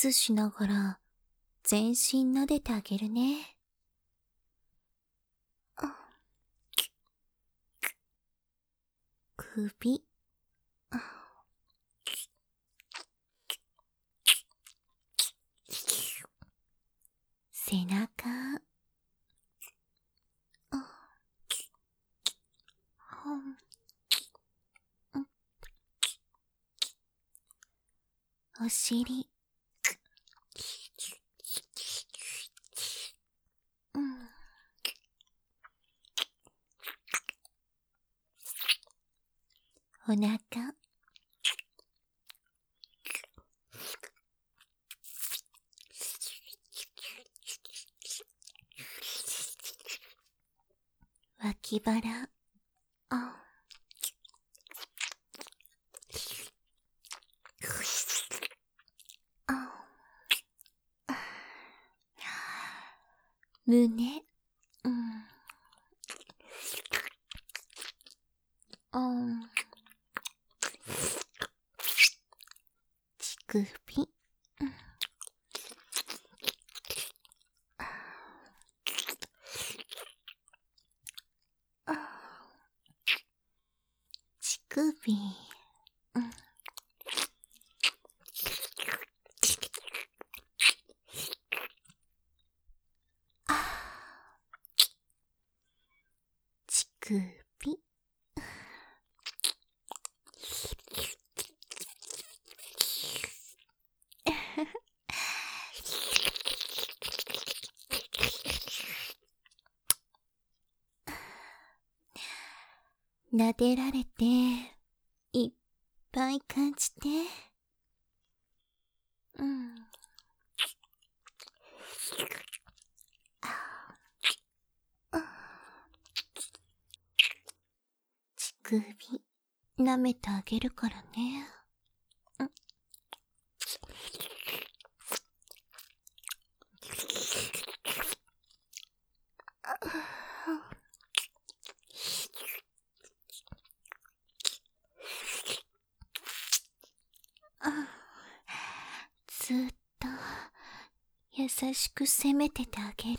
スしながら全身撫でてあげるね。首、背中、お尻、お腹、脇腹、胸、乳首、乳首、乳首、撫でられていっぱい感じて。乳首舐めてあげるからね。ずっと優しく責めててあげる。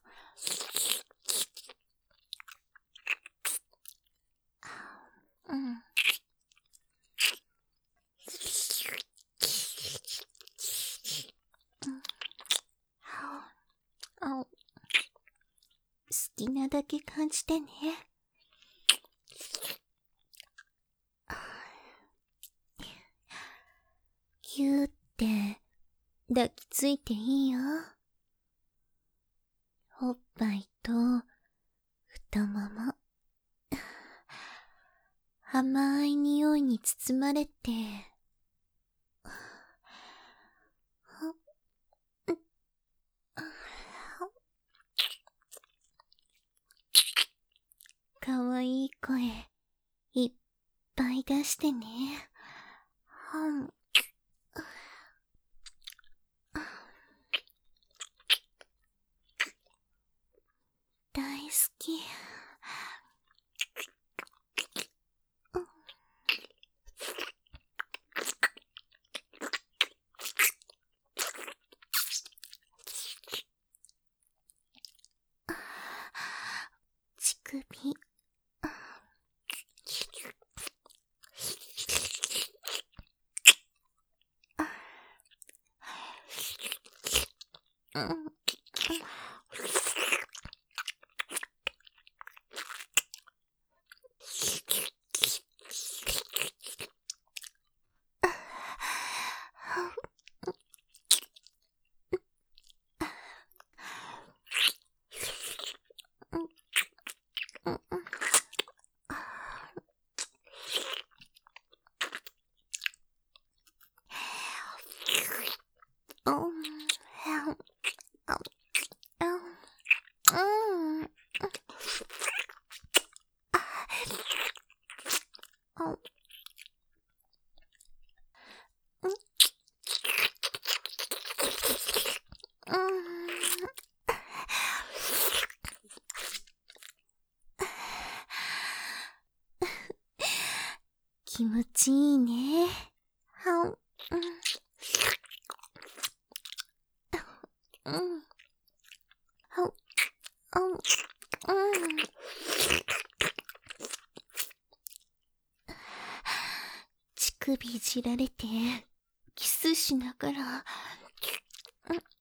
好きなだけ感じてね。ぎゅーって抱きついていいよ。おっぱいと太もも、甘い匂いに包まれて、かわいい声いっぱい出してね。大好き。乳首、気持ちいいね。 うん。は、乳首いじられて、キスしながら、